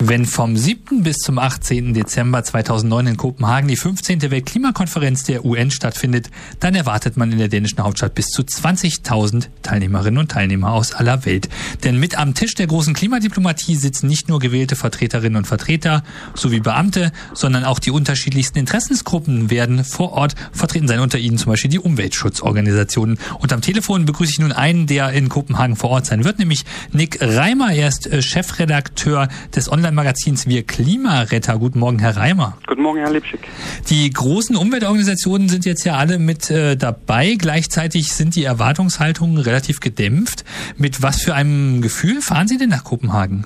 Wenn vom 7. bis zum 18. Dezember 2009 in Kopenhagen die 15. Weltklimakonferenz der UN stattfindet, dann erwartet man in der dänischen Hauptstadt bis zu 20.000 Teilnehmerinnen und Teilnehmer aus aller Welt. Denn mit am Tisch der großen Klimadiplomatie sitzen nicht nur gewählte Vertreterinnen und Vertreter sowie Beamte, sondern auch die unterschiedlichsten Interessensgruppen werden vor Ort vertreten sein, unter ihnen zum Beispiel die Umweltschutzorganisationen. Und am Telefon begrüße ich nun einen, der in Kopenhagen vor Ort sein wird, nämlich Nick Reimer. Er ist Chefredakteur des Online-Magazins Wir Klimaretter. Guten Morgen, Herr Reimer. Guten Morgen, Herr Lipschick. Die großen Umweltorganisationen sind jetzt ja alle mit dabei. Gleichzeitig sind die Erwartungshaltungen relativ gedämpft. Mit was für einem Gefühl fahren Sie denn nach Kopenhagen?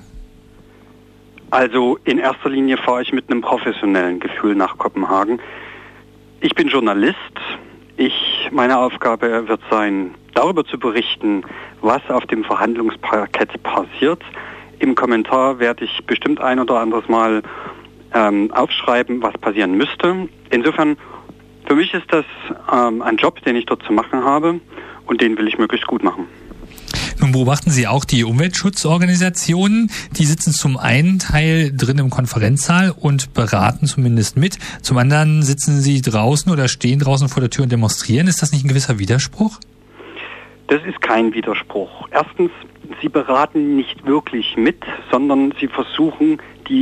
Also in erster Linie fahre ich mit einem professionellen Gefühl nach Kopenhagen. Ich bin Journalist. Meine Aufgabe wird sein, darüber zu berichten, was auf dem Verhandlungsparkett passiert. Im Kommentar werde ich bestimmt ein oder anderes Mal aufschreiben, was passieren müsste. Insofern, für mich ist das ein Job, den ich dort zu machen habe und den will ich möglichst gut machen. Nun beobachten Sie auch die Umweltschutzorganisationen. Die sitzen zum einen Teil drin im Konferenzsaal und beraten zumindest mit. Zum anderen sitzen sie draußen oder stehen draußen vor der Tür und demonstrieren. Ist das nicht ein gewisser Widerspruch? Das ist kein Widerspruch. Erstens, sie beraten nicht wirklich mit, sondern sie versuchen,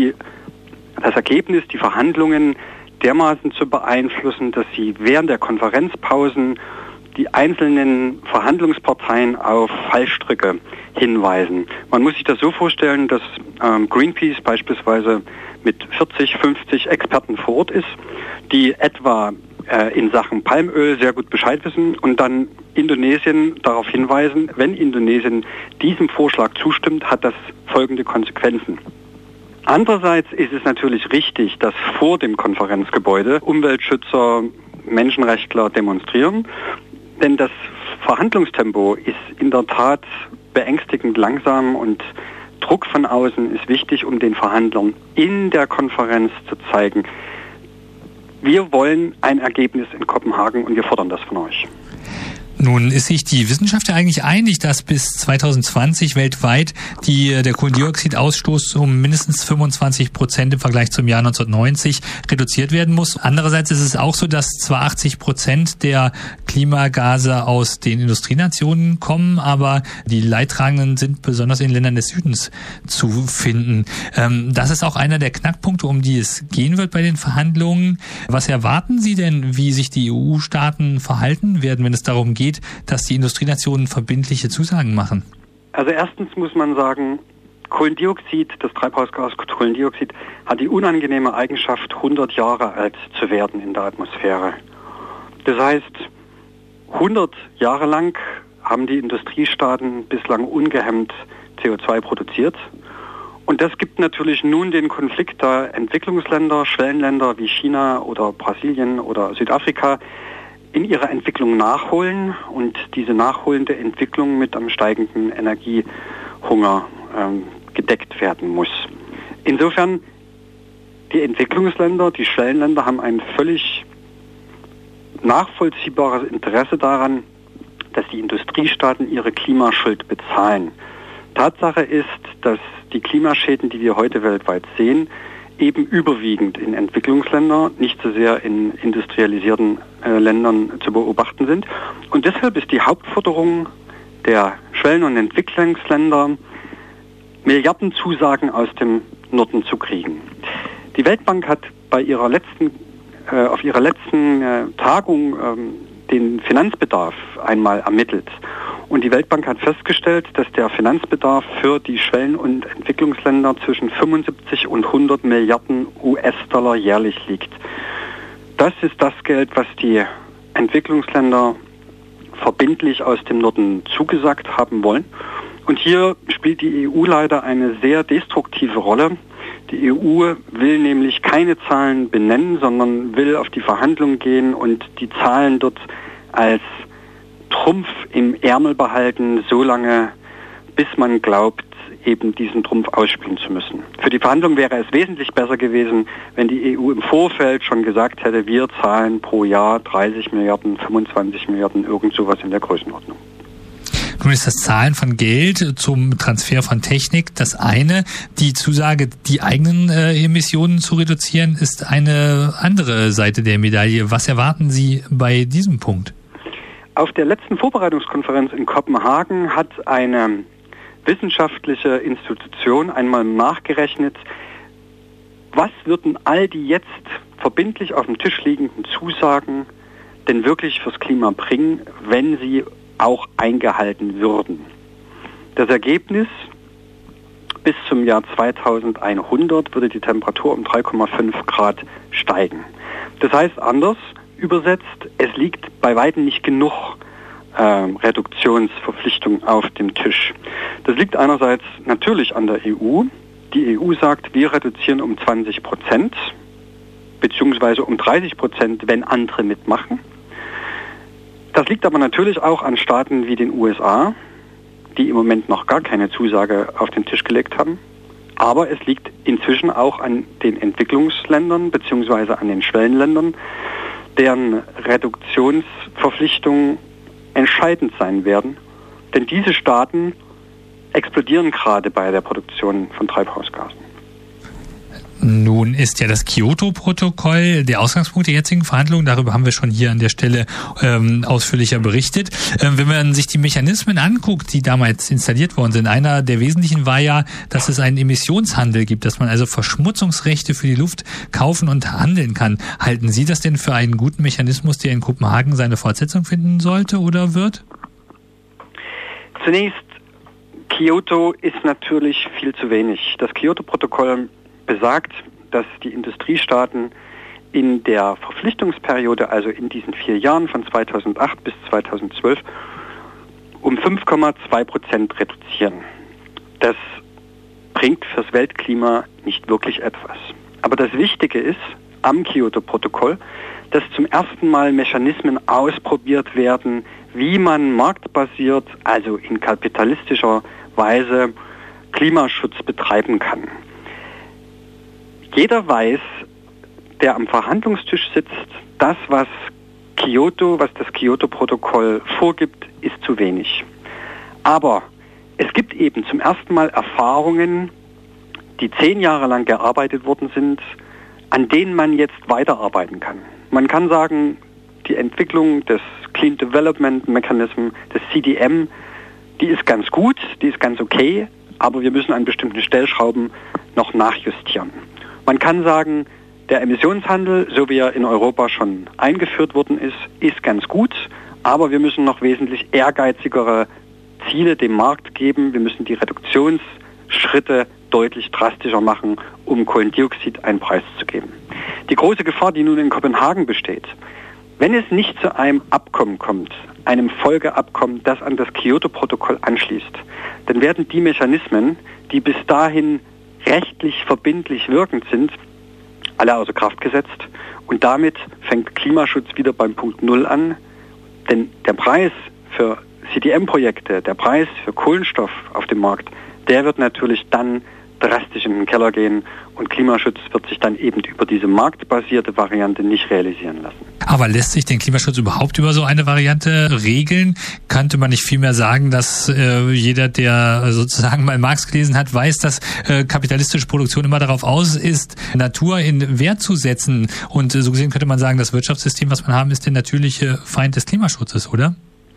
das Ergebnis, die Verhandlungen dermaßen zu beeinflussen, dass sie während der Konferenzpausen die einzelnen Verhandlungsparteien auf Fallstricke hinweisen. Man muss sich das so vorstellen, dass Greenpeace beispielsweise mit 40, 50 Experten vor Ort ist, die etwa in Sachen Palmöl sehr gut Bescheid wissen und dann Indonesien darauf hinweisen, wenn Indonesien diesem Vorschlag zustimmt, hat das folgende Konsequenzen. Andererseits ist es natürlich richtig, dass vor dem Konferenzgebäude Umweltschützer, Menschenrechtler demonstrieren, denn das Verhandlungstempo ist in der Tat beängstigend langsam und Druck von außen ist wichtig, um den Verhandlern in der Konferenz zu zeigen, wir wollen ein Ergebnis in Kopenhagen und wir fordern das von euch. Nun ist sich die Wissenschaft ja eigentlich einig, dass bis 2020 weltweit der Kohlendioxidausstoß um mindestens 25% im Vergleich zum Jahr 1990 reduziert werden muss. Andererseits ist es auch so, dass zwar 80% der Klimagase aus den Industrienationen kommen, aber die Leidtragenden sind besonders in Ländern des Südens zu finden. Das ist auch einer der Knackpunkte, um die es gehen wird bei den Verhandlungen. Was erwarten Sie denn, wie sich die EU-Staaten verhalten werden, wenn es darum geht, dass die Industrienationen verbindliche Zusagen machen? Also erstens muss man sagen, Kohlendioxid, das Treibhausgas Kohlendioxid, hat die unangenehme Eigenschaft, 100 Jahre alt zu werden in der Atmosphäre. Das heißt, 100 Jahre lang haben die Industriestaaten bislang ungehemmt CO2 produziert. Und das gibt natürlich nun den Konflikt der Entwicklungsländer, Schwellenländer wie China oder Brasilien oder Südafrika, in ihrer Entwicklung nachholen und diese nachholende Entwicklung mit am steigenden Energiehunger gedeckt werden muss. Insofern, die Entwicklungsländer, die Schwellenländer haben ein völlig nachvollziehbares Interesse daran, dass die Industriestaaten ihre Klimaschuld bezahlen. Tatsache ist, dass die Klimaschäden, die wir heute weltweit sehen, eben überwiegend in Entwicklungsländern, nicht so sehr in industrialisierten Ländern zu beobachten sind. Und deshalb ist die Hauptforderung der Schwellen- und Entwicklungsländer, Milliardenzusagen aus dem Norden zu kriegen. Die Weltbank hat auf ihrer letzten Tagung den Finanzbedarf einmal ermittelt. Und die Weltbank hat festgestellt, dass der Finanzbedarf für die Schwellen- und Entwicklungsländer zwischen 75 und 100 Milliarden US-Dollar jährlich liegt. Das ist das Geld, was die Entwicklungsländer verbindlich aus dem Norden zugesagt haben wollen. Und hier spielt die EU leider eine sehr destruktive Rolle. Die EU will nämlich keine Zahlen benennen, sondern will auf die Verhandlungen gehen und die Zahlen dort als Trumpf im Ärmel behalten, solange bis man glaubt, eben diesen Trumpf ausspielen zu müssen. Für die Verhandlungen wäre es wesentlich besser gewesen, wenn die EU im Vorfeld schon gesagt hätte, wir zahlen pro Jahr 30 Milliarden, 25 Milliarden, irgend sowas in der Größenordnung. Nun ist das Zahlen von Geld zum Transfer von Technik das eine. Die Zusage, die eigenen Emissionen zu reduzieren, ist eine andere Seite der Medaille. Was erwarten Sie bei diesem Punkt? Auf der letzten Vorbereitungskonferenz in Kopenhagen hat eine wissenschaftliche Institution einmal nachgerechnet, was würden all die jetzt verbindlich auf dem Tisch liegenden Zusagen denn wirklich fürs Klima bringen, wenn sie auch eingehalten würden. Das Ergebnis: bis zum Jahr 2100 würde die Temperatur um 3,5 Grad steigen. Das heißt, anders übersetzt, es liegt bei weitem nicht genug Reduktionsverpflichtung auf dem Tisch. Das liegt einerseits natürlich an der EU. Die EU sagt, wir reduzieren um 20%, beziehungsweise um 30%, wenn andere mitmachen. Das liegt aber natürlich auch an Staaten wie den USA, die im Moment noch gar keine Zusage auf den Tisch gelegt haben. Aber es liegt inzwischen auch an den Entwicklungsländern beziehungsweise an den Schwellenländern, deren Reduktionsverpflichtungen entscheidend sein werden. Denn diese Staaten explodieren gerade bei der Produktion von Treibhausgasen. Nun ist ja das Kyoto-Protokoll der Ausgangspunkt der jetzigen Verhandlungen. Darüber haben wir schon hier an der Stelle ausführlicher berichtet. Wenn man sich die Mechanismen anguckt, die damals installiert worden sind, einer der wesentlichen war ja, dass es einen Emissionshandel gibt, dass man also Verschmutzungsrechte für die Luft kaufen und handeln kann. Halten Sie das denn für einen guten Mechanismus, der in Kopenhagen seine Fortsetzung finden sollte oder wird? Zunächst, Kyoto ist natürlich viel zu wenig. Das Kyoto-Protokoll besagt, dass die Industriestaaten in der Verpflichtungsperiode, also in diesen 4 Jahren von 2008 bis 2012, um 5,2% reduzieren. Das bringt fürs Weltklima nicht wirklich etwas. Aber das Wichtige ist am Kyoto-Protokoll, dass zum ersten Mal Mechanismen ausprobiert werden, wie man marktbasiert, also in kapitalistischer Weise, Klimaschutz betreiben kann. Jeder weiß, der am Verhandlungstisch sitzt, das, was das Kyoto-Protokoll vorgibt, ist zu wenig. Aber es gibt eben zum ersten Mal Erfahrungen, die 10 Jahre lang gearbeitet worden sind, an denen man jetzt weiterarbeiten kann. Man kann sagen, die Entwicklung des Clean Development Mechanism, des CDM, die ist ganz gut, die ist ganz okay, aber wir müssen an bestimmten Stellschrauben noch nachjustieren. Man kann sagen, der Emissionshandel, so wie er in Europa schon eingeführt worden ist, ist ganz gut, aber wir müssen noch wesentlich ehrgeizigere Ziele dem Markt geben. Wir müssen die Reduktionsschritte deutlich drastischer machen, um Kohlendioxid einen Preis zu geben. Die große Gefahr, die nun in Kopenhagen besteht, wenn es nicht zu einem Abkommen kommt, einem Folgeabkommen, das an das Kyoto-Protokoll anschließt, dann werden die Mechanismen, die bis dahin rechtlich verbindlich wirkend sind, alle außer Kraft gesetzt. Und damit fängt Klimaschutz wieder beim Punkt Null an. Denn der Preis für CDM-Projekte, der Preis für Kohlenstoff auf dem Markt, der wird natürlich dann drastisch in den Keller gehen und Klimaschutz wird sich dann eben über diese marktbasierte Variante nicht realisieren lassen. Aber lässt sich den Klimaschutz überhaupt über so eine Variante regeln? Könnte man nicht vielmehr sagen, dass jeder, der sozusagen mal Marx gelesen hat, weiß, dass kapitalistische Produktion immer darauf aus ist, Natur in Wert zu setzen? Und so gesehen könnte man sagen, das Wirtschaftssystem, was wir haben, ist der natürliche Feind des Klimaschutzes, oder?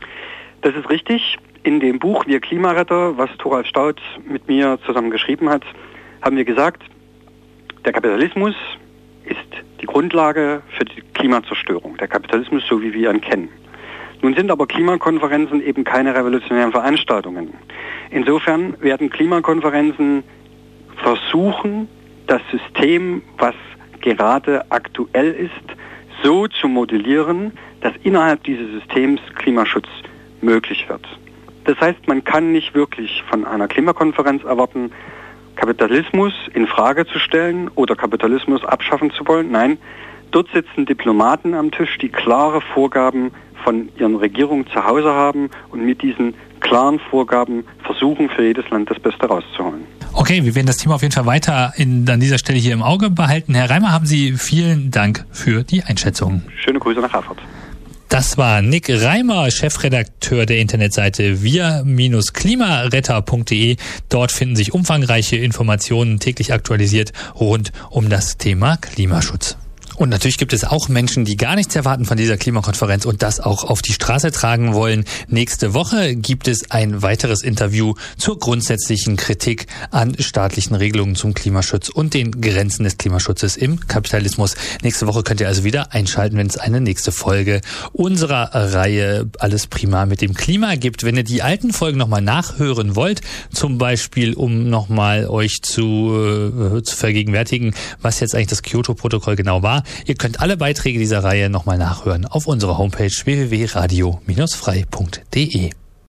Das ist richtig. In dem Buch Wir Klimaretter, was Thoralf Staudt mit mir zusammen geschrieben hat, haben wir gesagt, der Kapitalismus ist die Grundlage für die Klimazerstörung. Der Kapitalismus, so wie wir ihn kennen. Nun sind aber Klimakonferenzen eben keine revolutionären Veranstaltungen. Insofern werden Klimakonferenzen versuchen, das System, was gerade aktuell ist, so zu modellieren, dass innerhalb dieses Systems Klimaschutz möglich wird. Das heißt, man kann nicht wirklich von einer Klimakonferenz erwarten, Kapitalismus in Frage zu stellen oder Kapitalismus abschaffen zu wollen. Nein, dort sitzen Diplomaten am Tisch, die klare Vorgaben von ihren Regierungen zu Hause haben und mit diesen klaren Vorgaben versuchen, für jedes Land das Beste rauszuholen. Okay, wir werden das Thema auf jeden Fall weiter an dieser Stelle hier im Auge behalten. Herr Reimer, haben Sie vielen Dank für die Einschätzung. Schöne Grüße nach Erfurt. Das war Nick Reimer, Chefredakteur der Internetseite wir-klimaretter.de. Dort finden sich umfangreiche Informationen täglich aktualisiert rund um das Thema Klimaschutz. Und natürlich gibt es auch Menschen, die gar nichts erwarten von dieser Klimakonferenz und das auch auf die Straße tragen wollen. Nächste Woche gibt es ein weiteres Interview zur grundsätzlichen Kritik an staatlichen Regelungen zum Klimaschutz und den Grenzen des Klimaschutzes im Kapitalismus. Nächste Woche könnt ihr also wieder einschalten, wenn es eine nächste Folge unserer Reihe Alles Prima mit dem Klima gibt. Wenn ihr die alten Folgen nochmal nachhören wollt, zum Beispiel um nochmal euch zu vergegenwärtigen, was jetzt eigentlich das Kyoto-Protokoll genau war, ihr könnt alle Beiträge dieser Reihe nochmal nachhören auf unserer Homepage www.radio-frei.de.